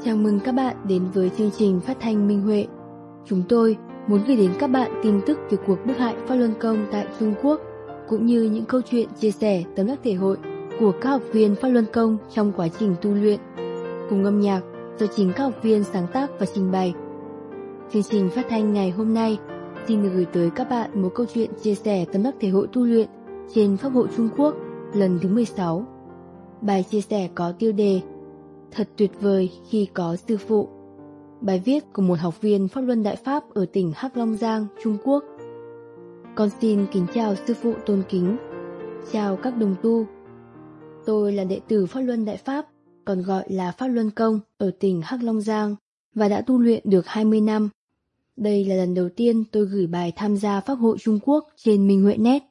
Chào mừng các bạn đến với chương trình phát thanh Minh Huệ. Chúng tôi muốn gửi đến các bạn tin tức về cuộc bức hại Pháp Luân Công tại Trung Quốc, cũng như những câu chuyện chia sẻ tấm đắc thể hội của các học viên Pháp Luân Công trong quá trình tu luyện, cùng âm nhạc do chính các học viên sáng tác và trình bày. Chương trình phát thanh ngày hôm nay xin được gửi tới các bạn một câu chuyện chia sẻ tấm đắc thể hội tu luyện trên Pháp hội Trung Quốc lần thứ 16. Bài chia sẻ có tiêu đề Thật tuyệt vời khi có sư phụ. Bài viết của một học viên Pháp Luân Đại Pháp ở tỉnh Hắc Long Giang, Trung Quốc. Con xin kính chào sư phụ tôn kính. Chào các đồng tu. Tôi là đệ tử Pháp Luân Đại Pháp, còn gọi là Pháp Luân Công ở tỉnh Hắc Long Giang và đã tu luyện được 20 năm. Đây là lần đầu tiên tôi gửi bài tham gia Pháp hội Trung Quốc trên Minh Huệ Net.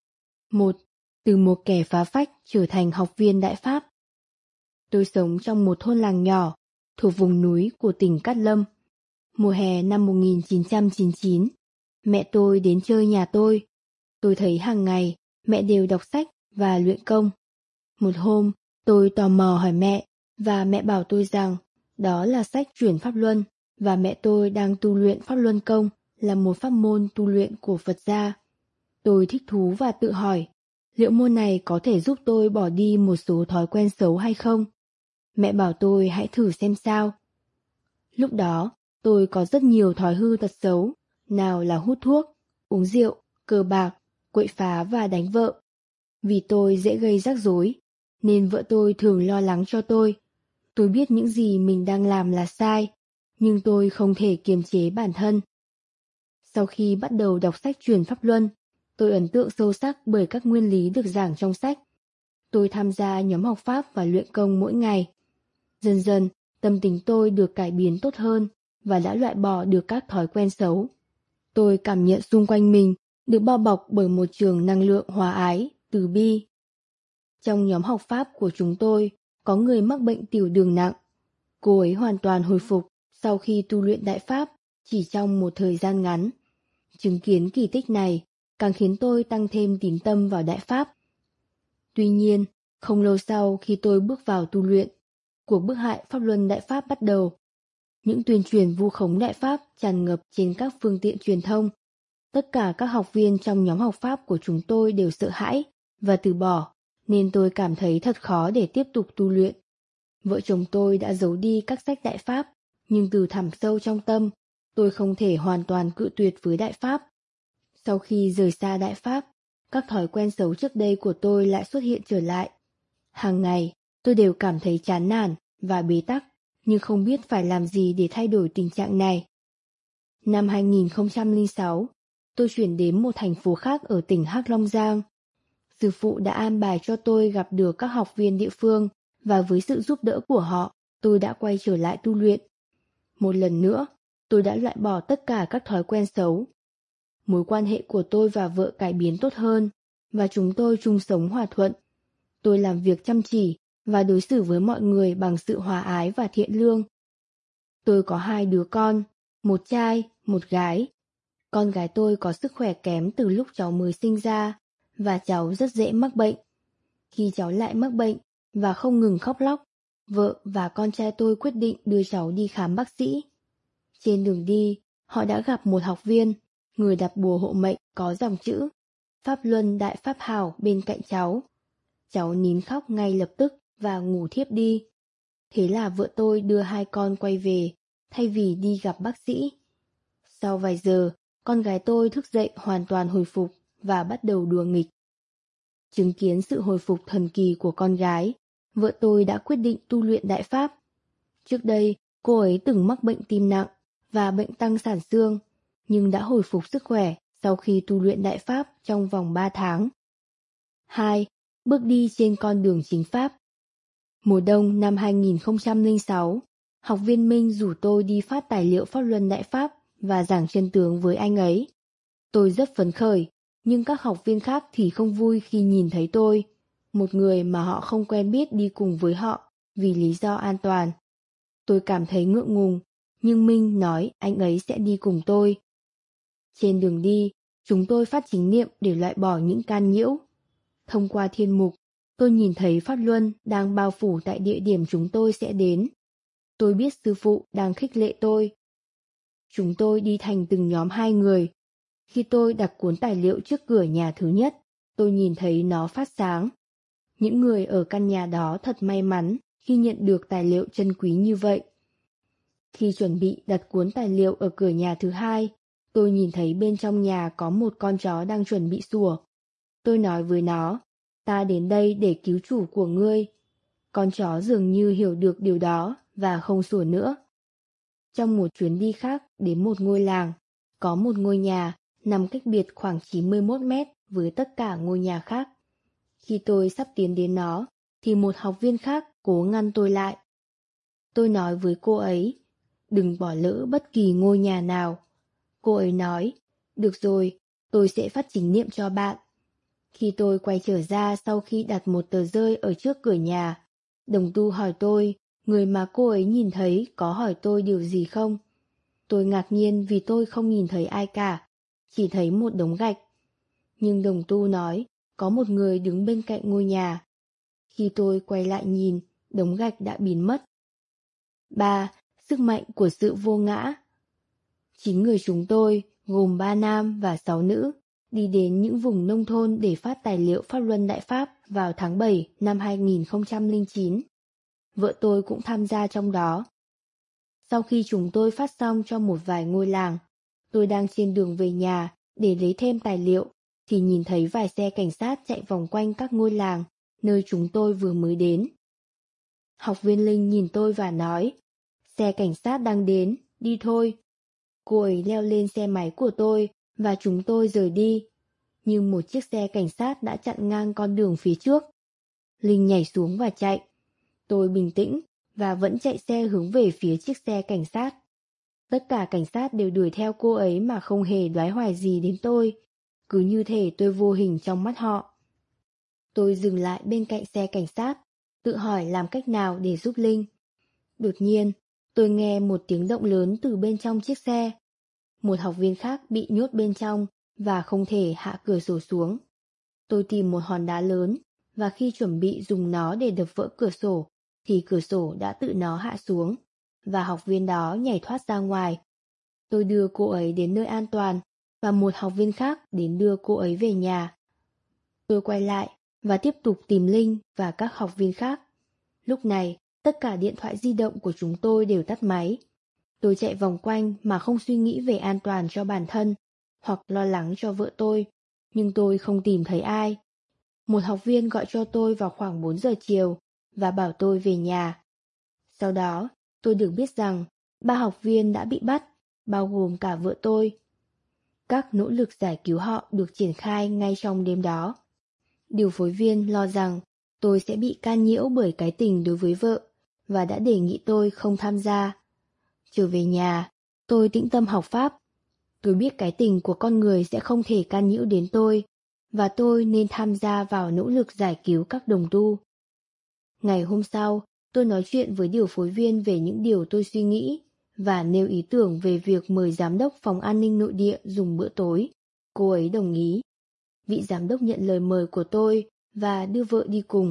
1. Từ một kẻ phá phách trở thành học viên Đại Pháp. Tôi sống trong một thôn làng nhỏ, thuộc vùng núi của tỉnh Cát Lâm. Mùa hè năm 1999, mẹ tôi đến chơi nhà tôi. Tôi thấy hàng ngày mẹ đều đọc sách và luyện công. Một hôm, tôi tò mò hỏi mẹ, và mẹ bảo tôi rằng đó là sách Chuyển Pháp Luân, và mẹ tôi đang tu luyện Pháp Luân Công, là một pháp môn tu luyện của Phật gia. Tôi thích thú và tự hỏi, liệu môn này có thể giúp tôi bỏ đi một số thói quen xấu hay không? Mẹ bảo tôi hãy thử xem sao. Lúc đó, tôi có rất nhiều thói hư tật xấu, nào là hút thuốc, uống rượu, cờ bạc, quậy phá và đánh vợ. Vì tôi dễ gây rắc rối, nên vợ tôi thường lo lắng cho tôi. Tôi biết những gì mình đang làm là sai, nhưng tôi không thể kiềm chế bản thân. Sau khi bắt đầu đọc sách Chuyển Pháp Luân, tôi ấn tượng sâu sắc bởi các nguyên lý được giảng trong sách. Tôi tham gia nhóm học Pháp và luyện công mỗi ngày. Dần dần, tâm tính tôi được cải biến tốt hơn và đã loại bỏ được các thói quen xấu. Tôi cảm nhận xung quanh mình được bao bọc bởi một trường năng lượng hòa ái, từ bi. Trong nhóm học Pháp của chúng tôi, có người mắc bệnh tiểu đường nặng. Cô ấy hoàn toàn hồi phục sau khi tu luyện Đại Pháp chỉ trong một thời gian ngắn. Chứng kiến kỳ tích này càng khiến tôi tăng thêm tín tâm vào Đại Pháp. Tuy nhiên, không lâu sau khi tôi bước vào tu luyện, cuộc bức hại Pháp Luân Đại Pháp bắt đầu. Những tuyên truyền vu khống Đại Pháp tràn ngập trên các phương tiện truyền thông. Tất cả các học viên trong nhóm học Pháp của chúng tôi đều sợ hãi và từ bỏ, nên tôi cảm thấy thật khó để tiếp tục tu luyện. Vợ chồng tôi đã giấu đi các sách Đại Pháp, nhưng từ thẳm sâu trong tâm, tôi không thể hoàn toàn cự tuyệt với Đại Pháp. Sau khi rời xa Đại Pháp, các thói quen xấu trước đây của tôi lại xuất hiện trở lại. Hàng ngày, tôi đều cảm thấy chán nản và bế tắc, nhưng không biết phải làm gì để thay đổi tình trạng này. Năm 2006, tôi chuyển đến một thành phố khác ở tỉnh Hắc Long Giang. Sư phụ đã an bài cho tôi gặp được các học viên địa phương, và với sự giúp đỡ của họ, tôi đã quay trở lại tu luyện. Một lần nữa, tôi đã loại bỏ tất cả các thói quen xấu. Mối quan hệ của tôi và vợ cải biến tốt hơn, và chúng tôi chung sống hòa thuận. Tôi làm việc chăm chỉ và đối xử với mọi người bằng sự hòa ái và thiện lương. Tôi có 2 đứa con, một trai, một gái. Con gái tôi có sức khỏe kém từ lúc cháu mới sinh ra, và cháu rất dễ mắc bệnh. Khi cháu lại mắc bệnh và không ngừng khóc lóc, vợ và con trai tôi quyết định đưa cháu đi khám bác sĩ. Trên đường đi, họ đã gặp một học viên, người đặt bùa hộ mệnh có dòng chữ Pháp Luân Đại Pháp Hảo bên cạnh cháu. Cháu nín khóc ngay lập tức và ngủ thiếp đi. Thế là vợ tôi đưa 2 con quay về, thay vì đi gặp bác sĩ. Sau vài giờ, con gái tôi thức dậy hoàn toàn hồi phục và bắt đầu đùa nghịch. Chứng kiến sự hồi phục thần kỳ của con gái, vợ tôi đã quyết định tu luyện Đại Pháp. Trước đây, cô ấy từng mắc bệnh tim nặng và bệnh tăng sản xương, nhưng đã hồi phục sức khỏe sau khi tu luyện Đại Pháp trong vòng 3 tháng. 2. Bước đi trên con đường chính Pháp. Mùa đông năm 2006, học viên Minh rủ tôi đi phát tài liệu Pháp Luân Đại Pháp và giảng chân tướng với anh ấy. Tôi rất phấn khởi, nhưng các học viên khác thì không vui khi nhìn thấy tôi, một người mà họ không quen biết đi cùng với họ vì lý do an toàn. Tôi cảm thấy ngượng ngùng, nhưng Minh nói anh ấy sẽ đi cùng tôi. Trên đường đi, chúng tôi phát chính niệm để loại bỏ những can nhiễu. Thông qua thiên mục, tôi nhìn thấy Pháp Luân đang bao phủ tại địa điểm chúng tôi sẽ đến. Tôi biết sư phụ đang khích lệ tôi. Chúng tôi đi thành từng nhóm 2 người. Khi tôi đặt cuốn tài liệu trước cửa nhà thứ nhất, tôi nhìn thấy nó phát sáng. Những người ở căn nhà đó thật may mắn khi nhận được tài liệu chân quý như vậy. Khi chuẩn bị đặt cuốn tài liệu ở cửa nhà thứ hai, tôi nhìn thấy bên trong nhà có một con chó đang chuẩn bị sủa. Tôi nói với nó, ta đến đây để cứu chủ của ngươi. Con chó dường như hiểu được điều đó và không sủa nữa. Trong một chuyến đi khác đến một ngôi làng, có một ngôi nhà nằm cách biệt khoảng 91 mét với tất cả ngôi nhà khác. Khi tôi sắp tiến đến nó, thì một học viên khác cố ngăn tôi lại. Tôi nói với cô ấy, đừng bỏ lỡ bất kỳ ngôi nhà nào. Cô ấy nói, được rồi, tôi sẽ phát chính niệm cho bạn. Khi tôi quay trở ra sau khi đặt một tờ rơi ở trước cửa nhà, đồng tu hỏi tôi, người mà cô ấy nhìn thấy có hỏi tôi điều gì không? Tôi ngạc nhiên vì tôi không nhìn thấy ai cả, chỉ thấy một đống gạch. Nhưng đồng tu nói, có một người đứng bên cạnh ngôi nhà. Khi tôi quay lại nhìn, đống gạch đã biến mất. 3. Sức mạnh của sự vô ngã. 9 người chúng tôi, gồm 3 nam và 6 nữ, đi đến những vùng nông thôn để phát tài liệu Pháp Luân Đại Pháp vào tháng 7 năm 2009. Vợ tôi cũng tham gia trong đó. Sau khi chúng tôi phát xong cho một vài ngôi làng, tôi đang trên đường về nhà để lấy thêm tài liệu, thì nhìn thấy vài xe cảnh sát chạy vòng quanh các ngôi làng, nơi chúng tôi vừa mới đến. Học viên Linh nhìn tôi và nói, xe cảnh sát đang đến, đi thôi. Cô ấy leo lên xe máy của tôi và chúng tôi rời đi. Nhưng một chiếc xe cảnh sát đã chặn ngang con đường phía trước. Linh nhảy xuống và chạy. Tôi bình tĩnh và vẫn chạy xe hướng về phía chiếc xe cảnh sát. Tất cả cảnh sát đều đuổi theo cô ấy mà không hề đoái hoài gì đến tôi. Cứ như thể tôi vô hình trong mắt họ. Tôi dừng lại bên cạnh xe cảnh sát, tự hỏi làm cách nào để giúp Linh. Đột nhiên, tôi nghe một tiếng động lớn từ bên trong chiếc xe. Một học viên khác bị nhốt bên trong và không thể hạ cửa sổ xuống. Tôi tìm một hòn đá lớn và khi chuẩn bị dùng nó để đập vỡ cửa sổ, thì cửa sổ đã tự nó hạ xuống và học viên đó nhảy thoát ra ngoài. Tôi đưa cô ấy đến nơi an toàn và một học viên khác đến đưa cô ấy về nhà. Tôi quay lại và tiếp tục tìm Linh và các học viên khác. Lúc này, tất cả điện thoại di động của chúng tôi đều tắt máy. Tôi chạy vòng quanh mà không suy nghĩ về an toàn cho bản thân hoặc lo lắng cho vợ tôi, nhưng tôi không tìm thấy ai. Một học viên gọi cho tôi vào khoảng 4 giờ chiều và bảo tôi về nhà. Sau đó, tôi được biết rằng 3 học viên đã bị bắt, bao gồm cả vợ tôi. Các nỗ lực giải cứu họ được triển khai ngay trong đêm đó. Điều phối viên lo rằng tôi sẽ bị can nhiễu bởi cái tình đối với vợ và đã đề nghị tôi không tham gia. Trở về nhà, tôi tĩnh tâm học Pháp. Tôi biết cái tình của con người sẽ không thể can nhiễu đến tôi, và tôi nên tham gia vào nỗ lực giải cứu các đồng tu. Ngày hôm sau, tôi nói chuyện với điều phối viên về những điều tôi suy nghĩ, và nêu ý tưởng về việc mời giám đốc phòng an ninh nội địa dùng bữa tối. Cô ấy đồng ý. Vị giám đốc nhận lời mời của tôi và đưa vợ đi cùng.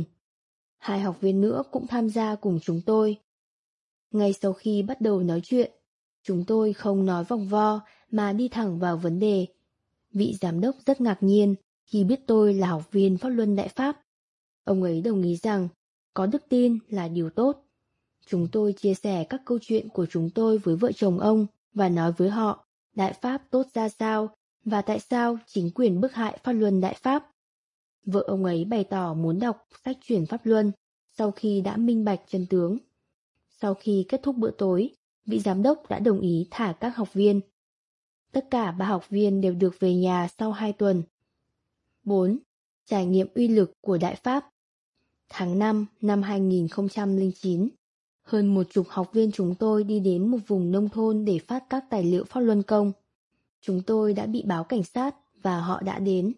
2 học viên nữa cũng tham gia cùng chúng tôi. Ngay sau khi bắt đầu nói chuyện, chúng tôi không nói vòng vo mà đi thẳng vào vấn đề. Vị giám đốc rất ngạc nhiên khi biết tôi là học viên Pháp Luân Đại Pháp. Ông ấy đồng ý rằng có đức tin là điều tốt. Chúng tôi chia sẻ các câu chuyện của chúng tôi với vợ chồng ông và nói với họ Đại Pháp tốt ra sao và tại sao chính quyền bức hại Pháp Luân Đại Pháp. Vợ ông ấy bày tỏ muốn đọc sách chuyển Pháp Luân sau khi đã minh bạch chân tướng. Sau khi kết thúc bữa tối, vị giám đốc đã đồng ý thả các học viên. Tất cả 3 học viên đều được về nhà sau 2 tuần. 4. Trải nghiệm uy lực của Đại Pháp. Tháng 5 năm 2009, hơn 10 học viên chúng tôi đi đến một vùng nông thôn để phát các tài liệu Pháp Luân Công. Chúng tôi đã bị báo cảnh sát và họ đã đến.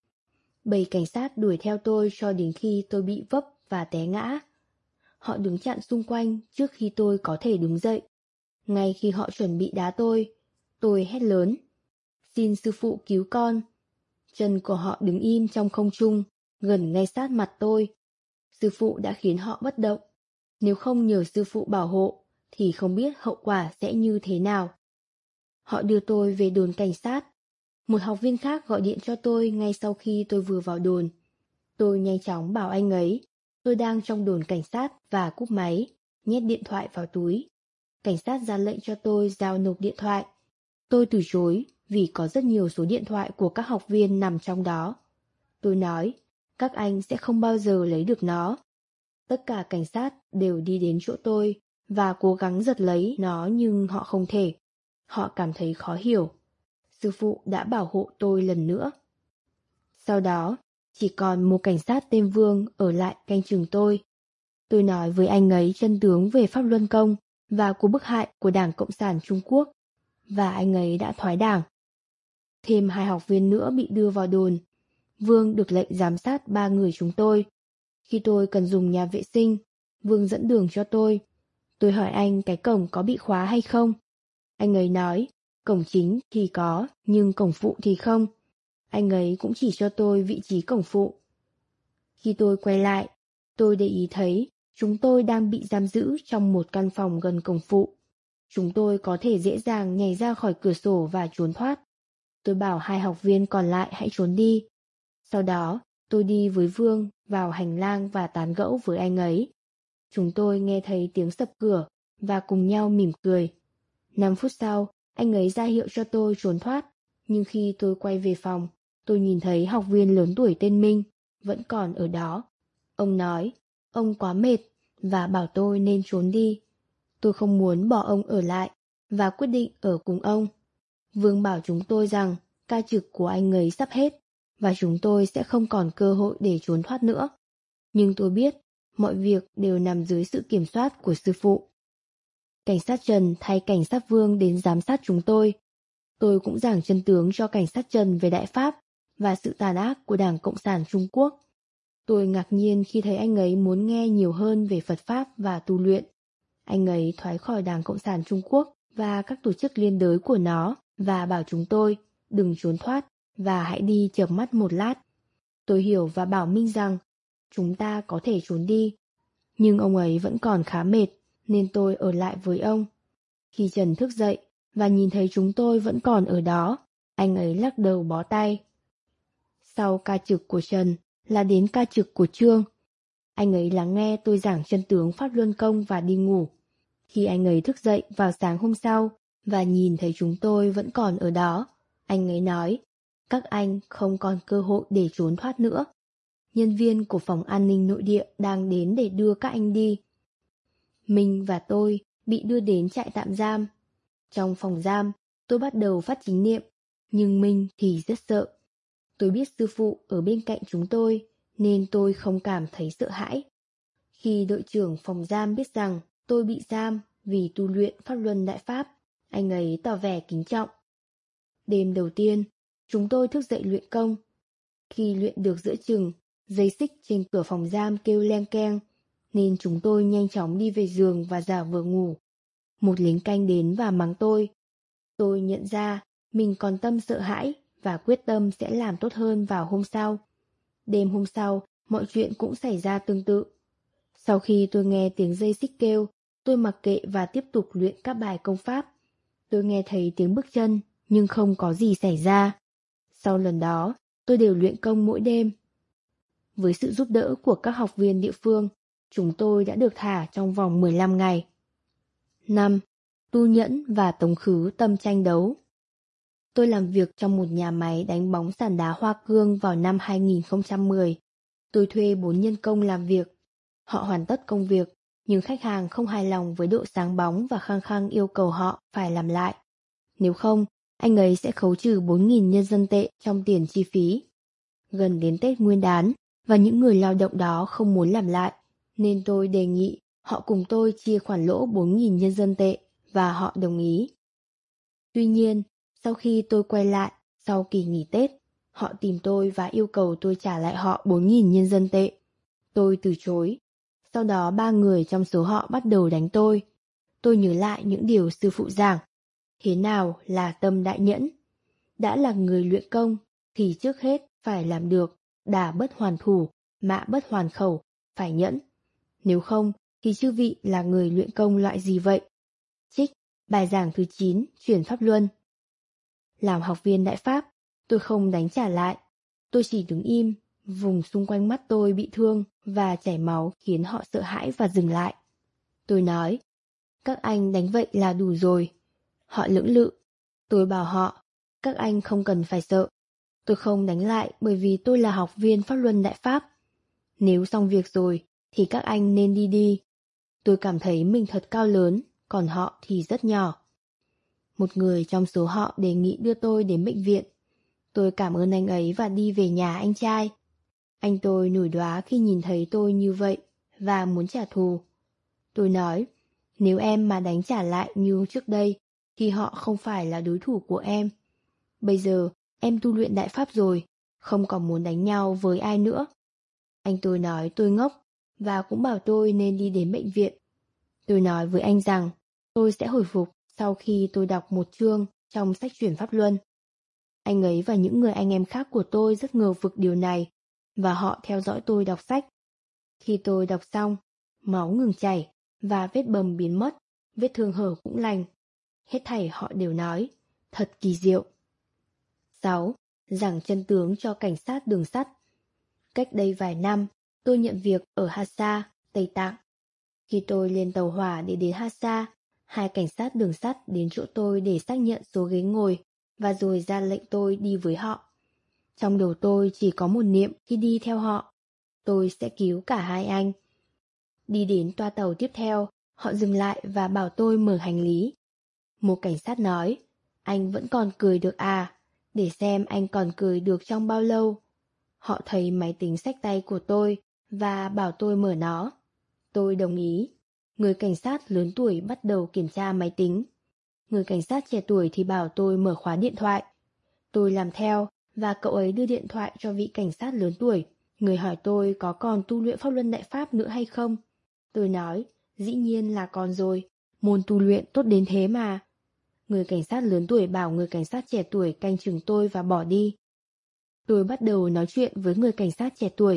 7 cảnh sát đuổi theo tôi cho đến khi tôi bị vấp và té ngã. Họ đứng chặn xung quanh trước khi tôi có thể đứng dậy. Ngay khi họ chuẩn bị đá tôi hét lớn. Xin sư phụ cứu con. Chân của họ đứng im trong không trung, gần ngay sát mặt tôi. Sư phụ đã khiến họ bất động. Nếu không nhờ sư phụ bảo hộ, thì không biết hậu quả sẽ như thế nào. Họ đưa tôi về đồn cảnh sát. Một học viên khác gọi điện cho tôi ngay sau khi tôi vừa vào đồn. Tôi nhanh chóng bảo anh ấy, tôi đang trong đồn cảnh sát và cúp máy, nhét điện thoại vào túi. Cảnh sát ra lệnh cho tôi giao nộp điện thoại. Tôi từ chối vì có rất nhiều số điện thoại của các học viên nằm trong đó. Tôi nói, các anh sẽ không bao giờ lấy được nó. Tất cả cảnh sát đều đi đến chỗ tôi và cố gắng giật lấy nó nhưng họ không thể. Họ cảm thấy khó hiểu. Sư phụ đã bảo hộ tôi lần nữa. Sau đó, chỉ còn một cảnh sát tên Vương ở lại canh chừng tôi. Tôi nói với anh ấy chân tướng về Pháp Luân Công và cuộc bức hại của Đảng Cộng sản Trung Quốc, và anh ấy đã thoái đảng. Thêm 2 học viên nữa bị đưa vào đồn. Vương được lệnh giám sát 3 người chúng tôi. Khi tôi cần dùng nhà vệ sinh, Vương dẫn đường cho tôi. Tôi hỏi anh cái cổng có bị khóa hay không. Anh ấy nói, cổng chính thì có, nhưng cổng phụ thì không. Anh ấy cũng chỉ cho tôi vị trí cổng phụ. Khi tôi quay lại, tôi để ý thấy chúng tôi đang bị giam giữ trong một căn phòng gần cổng phụ. Chúng tôi có thể dễ dàng nhảy ra khỏi cửa sổ và trốn thoát. Tôi bảo 2 học viên còn lại hãy trốn đi. Sau đó, tôi đi với Vương vào hành lang và tán gẫu với anh ấy. Chúng tôi nghe thấy tiếng sập cửa và cùng nhau mỉm cười. 5 phút sau, anh ấy ra hiệu cho tôi trốn thoát. Nhưng khi tôi quay về phòng, tôi nhìn thấy học viên lớn tuổi tên Minh vẫn còn ở đó. Ông nói, ông quá mệt và bảo tôi nên trốn đi. Tôi không muốn bỏ ông ở lại và quyết định ở cùng ông. Vương bảo chúng tôi rằng ca trực của anh ấy sắp hết và chúng tôi sẽ không còn cơ hội để trốn thoát nữa. Nhưng tôi biết mọi việc đều nằm dưới sự kiểm soát của sư phụ. Cảnh sát Trần thay cảnh sát Vương đến giám sát chúng tôi. Tôi cũng giảng chân tướng cho cảnh sát Trần về Đại Pháp và sự tàn ác của Đảng Cộng sản Trung Quốc. Tôi ngạc nhiên khi thấy anh ấy muốn nghe nhiều hơn về Phật Pháp và tu luyện. Anh ấy thoái khỏi Đảng Cộng sản Trung Quốc và các tổ chức liên đới của nó và bảo chúng tôi đừng trốn thoát và hãy đi chợp mắt một lát. Tôi hiểu và bảo Minh rằng chúng ta có thể trốn đi. Nhưng ông ấy vẫn còn khá mệt nên tôi ở lại với ông. Khi Trần thức dậy và nhìn thấy chúng tôi vẫn còn ở đó, anh ấy lắc đầu bó tay. Sau ca trực của Trần là đến ca trực của Trương. Anh ấy lắng nghe tôi giảng chân tướng Pháp Luân Công và đi ngủ. Khi anh ấy thức dậy vào sáng hôm sau và nhìn thấy chúng tôi vẫn còn ở đó, anh ấy nói, các anh không còn cơ hội để trốn thoát nữa. Nhân viên của phòng an ninh nội địa đang đến để đưa các anh đi. Minh và tôi bị đưa đến trại tạm giam. Trong phòng giam, tôi bắt đầu phát chính niệm, nhưng Minh thì rất sợ. Tôi biết sư phụ ở bên cạnh chúng tôi, nên tôi không cảm thấy sợ hãi. Khi đội trưởng phòng giam biết rằng tôi bị giam vì tu luyện Pháp Luân Đại Pháp, anh ấy tỏ vẻ kính trọng. Đêm đầu tiên, chúng tôi thức dậy luyện công. Khi luyện được giữa chừng, dây xích trên cửa phòng giam kêu leng keng, nên chúng tôi nhanh chóng đi về giường và giả vờ ngủ. Một lính canh đến và mắng tôi. Tôi nhận ra mình còn tâm sợ hãi và quyết tâm sẽ làm tốt hơn vào hôm sau. Đêm hôm sau, mọi chuyện cũng xảy ra tương tự. Sau khi tôi nghe tiếng dây xích kêu, tôi mặc kệ và tiếp tục luyện các bài công pháp. Tôi nghe thấy tiếng bước chân, nhưng không có gì xảy ra. Sau lần đó, tôi đều luyện công mỗi đêm. Với sự giúp đỡ của các học viên địa phương, chúng tôi đã được thả trong vòng 15 ngày. 5. Tu nhẫn và tống khứ tâm tranh đấu. Tôi làm việc trong một nhà máy đánh bóng sàn đá Hoa Cương vào năm 2010. Tôi thuê 4 nhân công làm việc. Họ hoàn tất công việc, nhưng khách hàng không hài lòng với độ sáng bóng và khăng khăng yêu cầu họ phải làm lại. Nếu không, anh ấy sẽ khấu trừ 4.000 nhân dân tệ trong tiền chi phí. Gần đến Tết Nguyên đán, và những người lao động đó không muốn làm lại, nên tôi đề nghị họ cùng tôi chia khoản lỗ 4.000 nhân dân tệ, và họ đồng ý. Tuy nhiên, sau khi tôi quay lại, sau kỳ nghỉ Tết, họ tìm tôi và yêu cầu tôi trả lại họ 4.000 nhân dân tệ. Tôi từ chối. Sau đó 3 người trong số họ bắt đầu đánh tôi. Tôi nhớ lại những điều sư phụ giảng. Thế nào là tâm đại nhẫn? Đã là người luyện công, thì trước hết phải làm được đả bất hoàn thủ, mạ bất hoàn khẩu, phải nhẫn. Nếu không, thì chư vị là người luyện công loại gì vậy? Bài giảng thứ 9, chuyển pháp luân. Làm học viên Đại Pháp, tôi không đánh trả lại. Tôi chỉ đứng im, vùng xung quanh mắt tôi bị thương và chảy máu khiến họ sợ hãi và dừng lại. Tôi nói, các anh đánh vậy là đủ rồi. Họ lưỡng lự. Tôi bảo họ, các anh không cần phải sợ. Tôi không đánh lại bởi vì tôi là học viên Pháp Luân Đại Pháp. Nếu xong việc rồi thì các anh nên đi đi. Tôi cảm thấy mình thật cao lớn, còn họ thì rất nhỏ. Một người trong số họ đề nghị đưa tôi đến bệnh viện. Tôi cảm ơn anh ấy và đi về nhà anh trai. Anh tôi nổi đoá khi nhìn thấy tôi như vậy và muốn trả thù. Tôi nói, nếu em mà đánh trả lại như trước đây thì họ không phải là đối thủ của em. Bây giờ em tu luyện Đại Pháp rồi, không còn muốn đánh nhau với ai nữa. Anh tôi nói tôi ngốc và cũng bảo tôi nên đi đến bệnh viện. Tôi nói với anh rằng tôi sẽ hồi phục sau khi tôi đọc một chương trong sách chuyển Pháp Luân. Anh ấy và những người anh em khác của tôi rất ngờ vực điều này và họ theo dõi tôi đọc sách. Khi tôi đọc xong, máu ngừng chảy và vết bầm biến mất, vết thương hở cũng lành. Hết thảy họ đều nói, thật kỳ diệu. 6. Giảng chân tướng cho cảnh sát đường sắt. Cách đây vài năm, tôi nhận việc ở Hassa, Tây Tạng. Khi tôi lên tàu hỏa để đến Hassa, 2 cảnh sát đường sắt đến chỗ tôi để xác nhận số ghế ngồi và rồi ra lệnh tôi đi với họ. Trong đầu tôi chỉ có một niệm khi đi theo họ, tôi sẽ cứu cả hai anh. Đi đến toa tàu tiếp theo, họ dừng lại và bảo tôi mở hành lý. Một cảnh sát nói, anh vẫn còn cười được à, để xem anh còn cười được trong bao lâu. Họ thấy máy tính xách tay của tôi và bảo tôi mở nó. Tôi đồng ý. Người cảnh sát lớn tuổi bắt đầu kiểm tra máy tính. Người cảnh sát trẻ tuổi thì bảo tôi mở khóa điện thoại. Tôi làm theo và cậu ấy đưa điện thoại cho vị cảnh sát lớn tuổi. Người hỏi tôi có còn tu luyện Pháp Luân Đại Pháp nữa hay không. Tôi nói, dĩ nhiên là còn rồi, môn tu luyện tốt đến thế mà. Người cảnh sát lớn tuổi bảo người cảnh sát trẻ tuổi canh chừng tôi và bỏ đi. Tôi bắt đầu nói chuyện với người cảnh sát trẻ tuổi.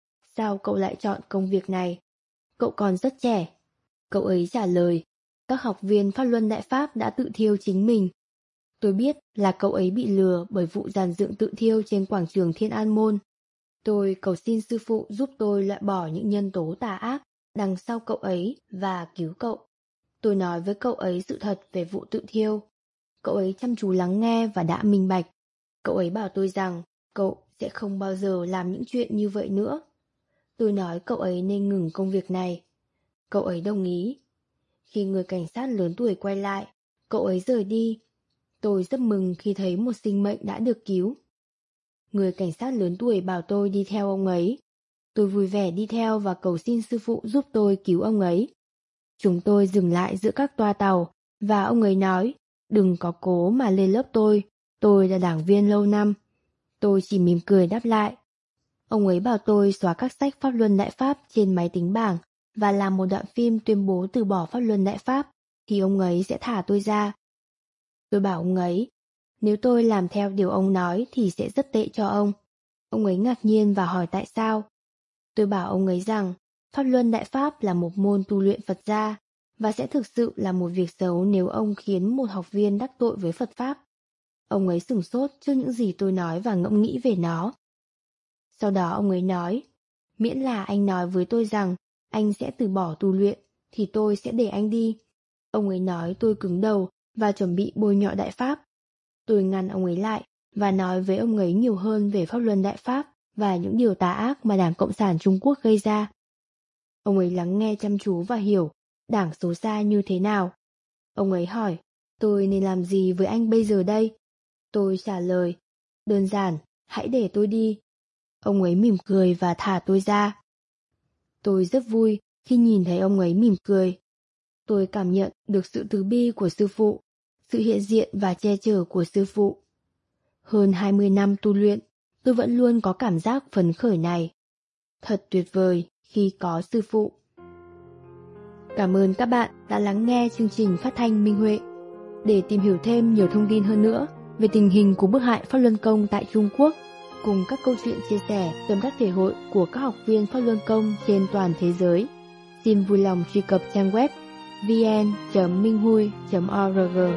Sao cậu lại chọn công việc này? Cậu còn rất trẻ. Cậu ấy trả lời, các học viên Pháp Luân Đại Pháp đã tự thiêu chính mình. Tôi biết là cậu ấy bị lừa bởi vụ dàn dựng tự thiêu trên quảng trường Thiên An Môn. Tôi cầu xin sư phụ giúp tôi loại bỏ những nhân tố tà ác đằng sau cậu ấy và cứu cậu. Tôi nói với cậu ấy sự thật về vụ tự thiêu. Cậu ấy chăm chú lắng nghe và đã minh bạch. Cậu ấy bảo tôi rằng cậu sẽ không bao giờ làm những chuyện như vậy nữa. Tôi nói cậu ấy nên ngừng công việc này. Cậu ấy đồng ý. Khi người cảnh sát lớn tuổi quay lại, cậu ấy rời đi. Tôi rất mừng khi thấy một sinh mệnh đã được cứu. Người cảnh sát lớn tuổi bảo tôi đi theo ông ấy. Tôi vui vẻ đi theo và cầu xin sư phụ giúp tôi cứu ông ấy. Chúng tôi dừng lại giữa các toa tàu và ông ấy nói, đừng có cố mà lên lớp tôi là đảng viên lâu năm. Tôi chỉ mỉm cười đáp lại. Ông ấy bảo tôi xóa các sách Pháp Luân Đại Pháp trên máy tính bảng và làm một đoạn phim tuyên bố từ bỏ Pháp Luân Đại Pháp, thì ông ấy sẽ thả tôi ra. Tôi bảo ông ấy, nếu tôi làm theo điều ông nói thì sẽ rất tệ cho ông. Ông ấy ngạc nhiên và hỏi tại sao. Tôi bảo ông ấy rằng, Pháp Luân Đại Pháp là một môn tu luyện Phật gia, và sẽ thực sự là một việc xấu nếu ông khiến một học viên đắc tội với Phật Pháp. Ông ấy sửng sốt trước những gì tôi nói và ngẫm nghĩ về nó. Sau đó ông ấy nói, miễn là anh nói với tôi rằng anh sẽ từ bỏ tu luyện, thì tôi sẽ để anh đi. Ông ấy nói tôi cứng đầu và chuẩn bị bôi nhọ Đại Pháp. Tôi ngăn ông ấy lại và nói với ông ấy nhiều hơn về Pháp Luân Đại Pháp và những điều tà ác mà Đảng Cộng sản Trung Quốc gây ra. Ông ấy lắng nghe chăm chú và hiểu Đảng xấu xa như thế nào. Ông ấy hỏi, tôi nên làm gì với anh bây giờ đây? Tôi trả lời, đơn giản, hãy để tôi đi. Ông ấy mỉm cười và thả tôi ra. Tôi rất vui khi nhìn thấy ông ấy mỉm cười. Tôi cảm nhận được sự từ bi của sư phụ, sự hiện diện và che chở của sư phụ. Hơn 20 năm tu luyện, tôi vẫn luôn có cảm giác phấn khởi này. Thật tuyệt vời khi có sư phụ. Cảm ơn các bạn đã lắng nghe chương trình phát thanh Minh Huệ. Để tìm hiểu thêm nhiều thông tin hơn nữa về tình hình của bức hại Pháp Luân Công tại Trung Quốc, cùng các câu chuyện chia sẻ tâm đắc thể hội của các học viên Pháp Luân Công trên toàn thế giới, xin vui lòng truy cập trang web vn.minhui.org.